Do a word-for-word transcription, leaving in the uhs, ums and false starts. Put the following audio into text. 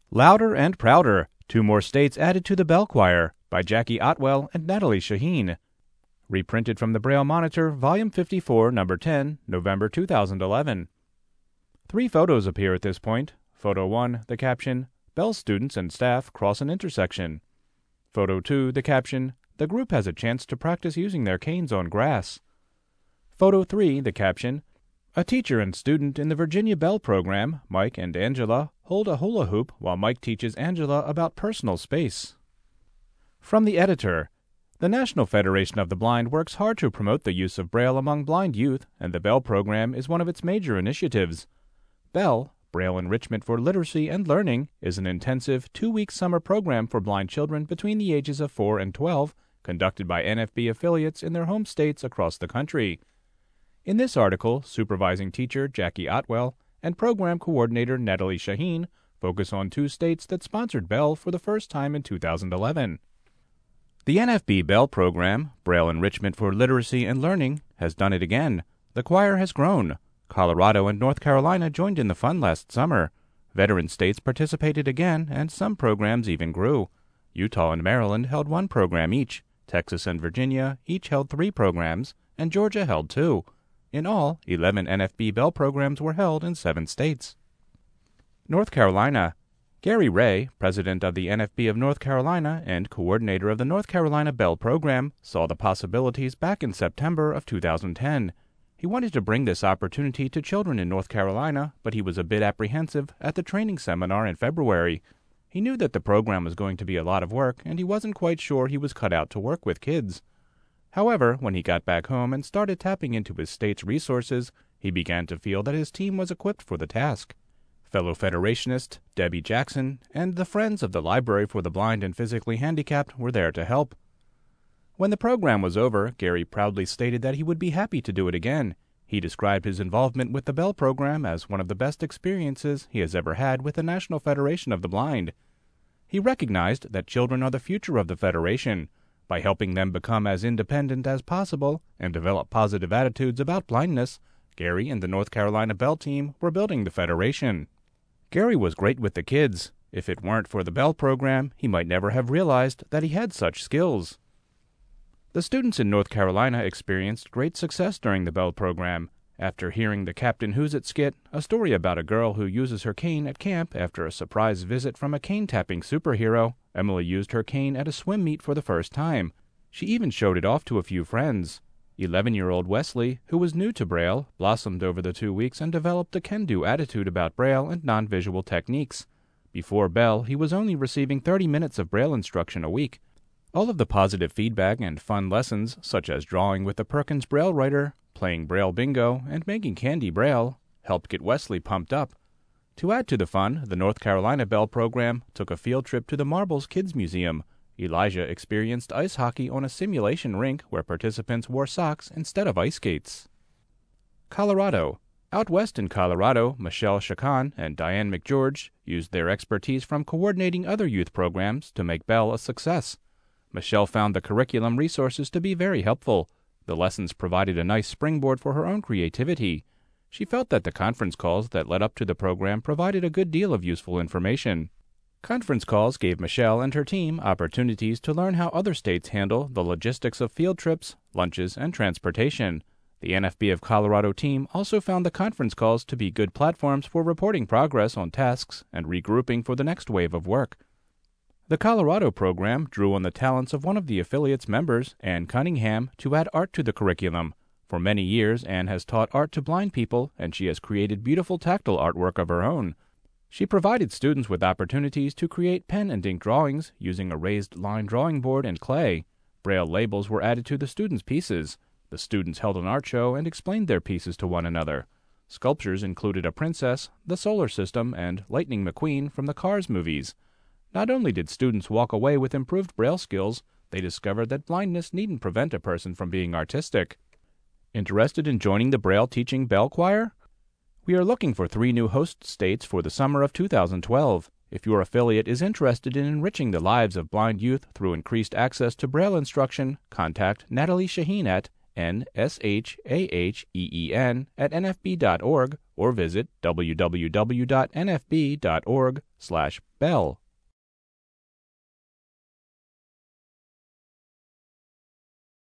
Louder and Prouder, Two More States Added to the Bell Choir by Jackie Otwell and Natalie Shaheen. Reprinted from the Braille Monitor, Volume fifty-four, Number ten, November two thousand eleven. Three photos appear at this point. Photo one, the caption, Bell students and staff cross an intersection. Photo two, the caption, the group has a chance to practice using their canes on grass. Photo three, the caption, a teacher and student in the Virginia Bell program, Mike and Angela, hold a hula hoop while Mike teaches Angela about personal space. From the editor, the National Federation of the Blind works hard to promote the use of Braille among blind youth, and the Bell program is one of its major initiatives. Bell, Braille Enrichment for Literacy and Learning, is an intensive two-week summer program for blind children between the ages of four and twelve, conducted by N F B affiliates in their home states across the country. In this article, supervising teacher Jackie Otwell and program coordinator Natalie Shaheen focus on two states that sponsored Bell for the first time in two thousand eleven. The N F B Bell program, Braille Enrichment for Literacy and Learning, has done it again. The choir has grown. Colorado and North Carolina joined in the fun last summer. Veteran states participated again, and some programs even grew. Utah and Maryland held one program each. Texas and Virginia each held three programs, and Georgia held two. In all, eleven N F B Bell programs were held in seven states. North Carolina. Gary Ray, president of the N F B of North Carolina and coordinator of the North Carolina Bell program, saw the possibilities back in September of two thousand ten. He wanted to bring this opportunity to children in North Carolina, but he was a bit apprehensive at the training seminar in February. He knew that the program was going to be a lot of work, and he wasn't quite sure he was cut out to work with kids. However, when he got back home and started tapping into his state's resources, he began to feel that his team was equipped for the task. Fellow Federationist Debbie Jackson and the Friends of the Library for the Blind and Physically Handicapped were there to help. When the program was over, Gary proudly stated that he would be happy to do it again. He described his involvement with the Bell program as one of the best experiences he has ever had with the National Federation of the Blind. He recognized that children are the future of the Federation. By helping them become as independent as possible and develop positive attitudes about blindness, Gary and the North Carolina Bell team were building the Federation. Gary was great with the kids. If it weren't for the Bell program, he might never have realized that he had such skills. The students in North Carolina experienced great success during the Bell program. After hearing the Captain Who's It skit, a story about a girl who uses her cane at camp after a surprise visit from a cane-tapping superhero, Emily used her cane at a swim meet for the first time. She even showed it off to a few friends. eleven-year-old Wesley, who was new to Braille, blossomed over the two weeks and developed a can-do attitude about Braille and non-visual techniques. Before Bell, he was only receiving thirty minutes of Braille instruction a week. All of the positive feedback and fun lessons, such as drawing with the Perkins Braille Writer, playing Braille Bingo, and making candy Braille, helped get Wesley pumped up. To add to the fun, the North Carolina Bell program took a field trip to the Marbles Kids Museum. Elijah experienced ice hockey on a simulation rink where participants wore socks instead of ice skates. Colorado. Out west in Colorado, Michelle Chacon and Diane McGeorge used their expertise from coordinating other youth programs to make Bell a success. Michelle found the curriculum resources to be very helpful. The lessons provided a nice springboard for her own creativity. She felt that the conference calls that led up to the program provided a good deal of useful information. Conference calls gave Michelle and her team opportunities to learn how other states handle the logistics of field trips, lunches, and transportation. The N F B of Colorado team also found the conference calls to be good platforms for reporting progress on tasks and regrouping for the next wave of work. The Colorado program drew on the talents of one of the affiliate's members, Ann Cunningham, to add art to the curriculum. For many years, Ann has taught art to blind people, and she has created beautiful tactile artwork of her own. She provided students with opportunities to create pen and ink drawings using a raised line drawing board and clay. Braille labels were added to the students' pieces. The students held an art show and explained their pieces to one another. Sculptures included a princess, the solar system, and Lightning McQueen from the Cars movies. Not only did students walk away with improved Braille skills, they discovered that blindness needn't prevent a person from being artistic. Interested in joining the Braille Teaching Bell Choir? We are looking for three new host states for the summer of two thousand twelve. If your affiliate is interested in enriching the lives of blind youth through increased access to Braille instruction, contact Natalie Shaheen at N S H A H E E N, at N F B dot org, or visit w w w dot n f b dot org slash bell.